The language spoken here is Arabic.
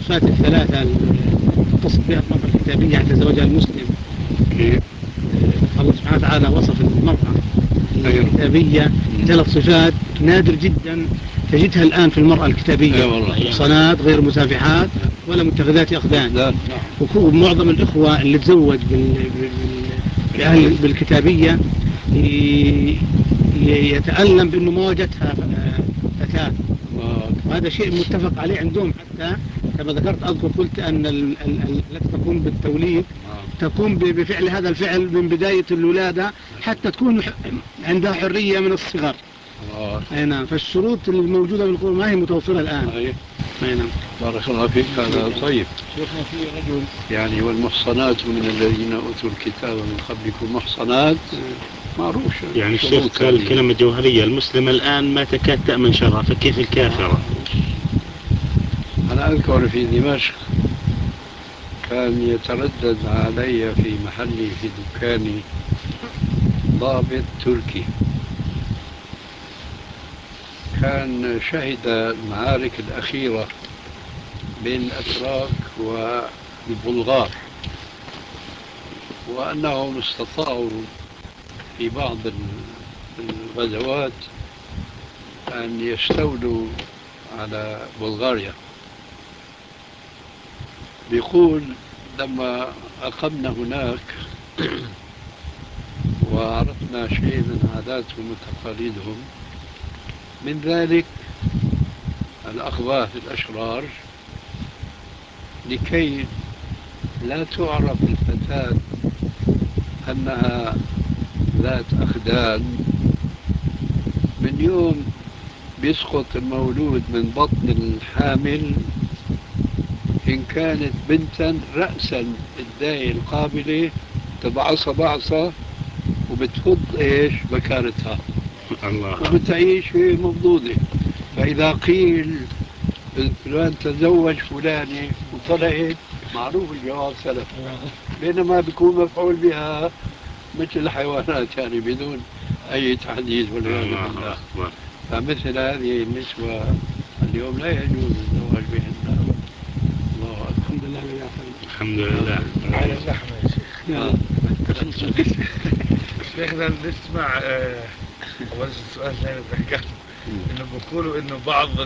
الصفات الثلاثة تتصف بها المرأة الكتابية حتى زوجها المسلم. الله سبحانه وتعالى وصف المرأة الكتابية 3 صفات نادر جدا تجدها الآن في المرأة الكتابية، محصنات غير مسافحات ولا متخذات أخدان. ومعظم الإخوة اللي تزوج بالكتابية يتألم بأنه ما وجدتها فتاة، وهذا شيء متفق عليه عندهم. حتى كما ذكرت أذكر قلت أن التي تقوم بالتوليد تقوم بفعل هذا الفعل من بداية الولادة حتى تكون عندها حرية من الصغر. نعم. فالشروط الموجودة بالقرآن ما هي متوفرة الآن. نعم. بارك الله فيك. هذا طيب. شيخنا في رجل يعني والمحصنات من الذين أوتوا الكتاب من قبلكم محصنات معروف. يعني الشيخ قال الكلمة الجوهرية المسلمة الآن ما تكاد تأمن شرها، فكيف الكافرة؟ أنا أذكر في دمشق كان يتردد علي في محلي في دكاني ضابط تركي، كان شهد المعارك الأخيرة بين الأتراك والبلغار، وأنهم استطاعوا في بعض الغزوات أن يستولوا على بلغاريا. بيقول لما أقمنا هناك وعرفنا شيء من عاداتهم وتقاليدهم، من ذلك الأخباث الأشرار لكي لا تعرف الفتاة أنها ذات أخدان، من يوم بيسقط المولود من بطن الحامل إن كانت بنتا رأسا الداية القابلة تبعصها بعصة وبتفض إيش بكارتها وبتعيش مفضوضة. فإذا قيل فلان تزوج فلاني وطلعت معروف الجواب سلف، بينما بيكون مفعول بها مثل الحيوانات يعني بدون أي تحديد والعياذ بالله. فمثل هذه النسوة اليوم لا يجوز الزواج بهن. الله أكبر. الحمد لله يا خالد. الحمد لله. على اللحمة يا شيخ. شيخنا نسمع أول السؤال ثاني إنه بيقولوا إنه بعض